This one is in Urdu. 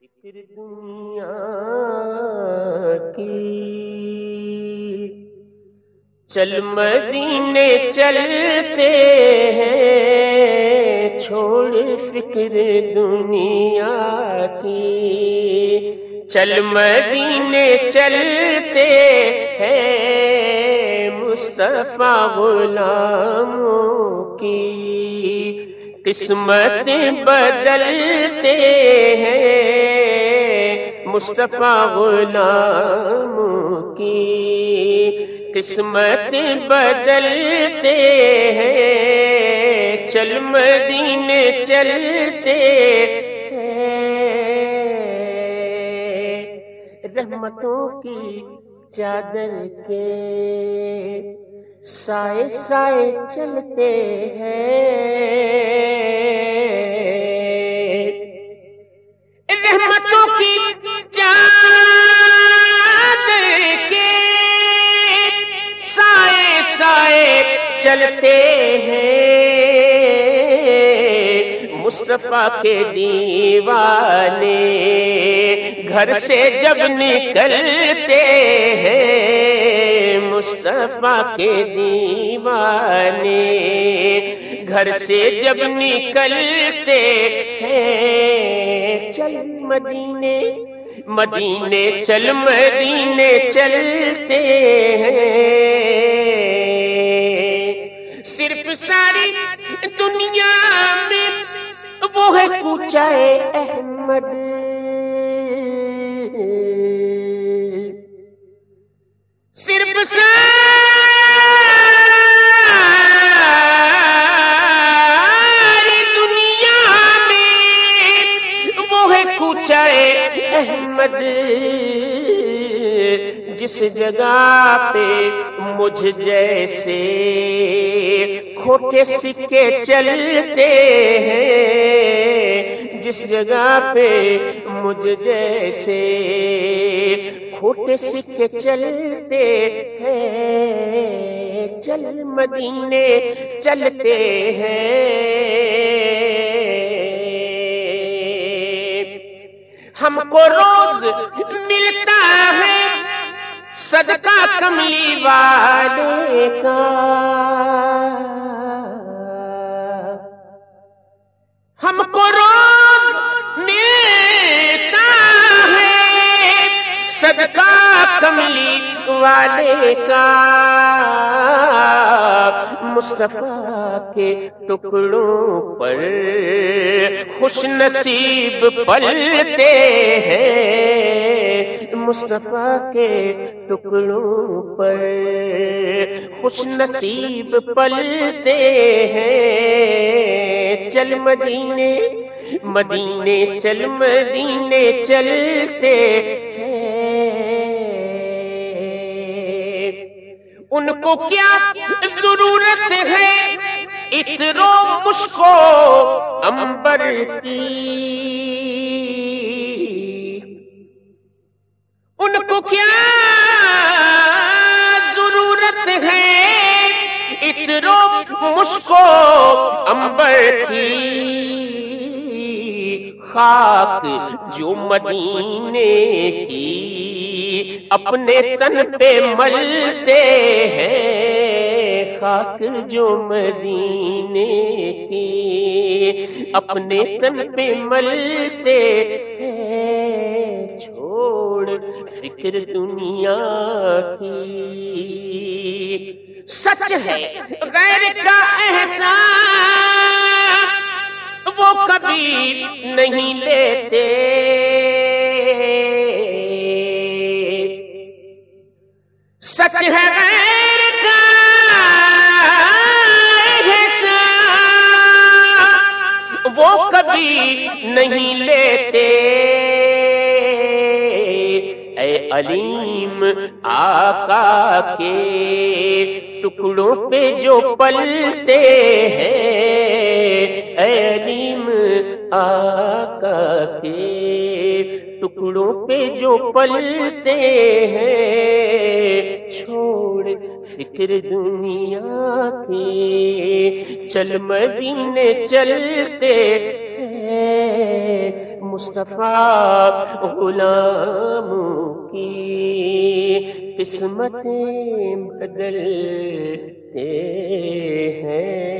فکر دنیا کی چل مدینے چلتے ہیں، چھوڑ فکر دنیا کی چل مدینے چلتے ہیں، مصطفیٰ غلاموں کی قسمت بدلتے ہیں، مصطفیٰ غلاموں کی قسمت بدلتے ہیں، چل مدینے چلتے ہیں، رحمتوں کی چادر کے سائے سائے چلتے ہیں، رحمتوں کی چادر کے سائے سائے چلتے ہیں، مصطفیٰ کے دیوانے گھر سے جب نکلتے ہیں، مصطفیٰ کے دیوانے گھر سے جب نکلتے ہیں، چل مدینے مدینے چل مدینے چلتے ہیں، صرف ساری دنیا میں وہ ہے کوچہ احمد، صرف ساری دنیا میں وہ ہے کوچہ احمد، جس جگہ پہ مجھ جیسے کھوٹے سکے چلتے ہیں، جس جگہ پہ مجھ جیسے کھوٹے سکے چلتے ہیں، چل مدینے چلتے ہیں، ہم کو روز ملتا ہے صدقہ کملی والے کا، ہم کو روز ملتا ہے صدقہ کملی والے کا، مصطفیٰ کے ٹکڑوں پر خوش نصیب پلتے ہیں، مصطفیٰ کے ٹکڑوں پر خوش نصیب پلتے ہیں، چل مدینے مدینے چل مدینے چلتے ہیں، ان کو کیا ضرورت ہے عطر و مشک و عنبر کی، ان کو کیا ضرورت ہے عطر و مشک و عنبر کی، خاک جو مدینے کی اپنے تن پہ ملتے ہیں، خاک جو مدینے کی اپنے تن پہ ملتے ہیں، چھوڑ فکر دنیا کی، سچ ہے غیر کا احسان وہ کبھی نہیں لیتے، سچ ہے غیر کا احسان وہ کبھی نہیں لیتے، اے علیم آقا کے ٹکڑوں پہ جو پلتے ہیں، اے علیم آقا کے ٹکڑوں پہ جو پلتے ہیں، چھوڑ فکر دنیا کی چل مدینے چلتے ہیں، مصطفیٰ غلاموں کی قسمتیں بدلتے ہیں۔